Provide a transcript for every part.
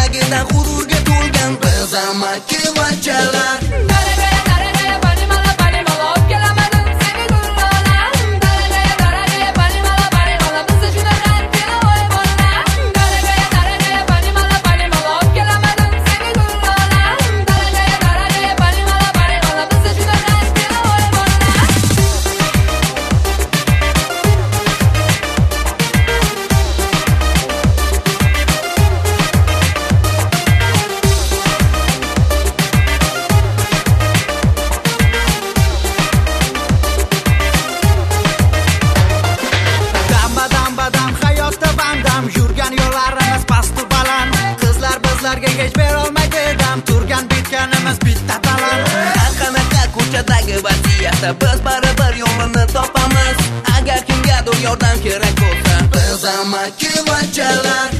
tagidan g'ururga to'lgan biz amakivachchalar. Yurgan yo'llarimiz pastu baland, qizlar bizlarga hech berolmaydi dam, turgan bitganimiz bitta talant. Har qanaqa ko'chadagi vaziyatda biz baribir yo'lini topamiz. Agar kimgadir yordam kerak bo'lsa, biz amakivachchalar.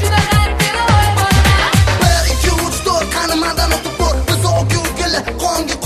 Qonga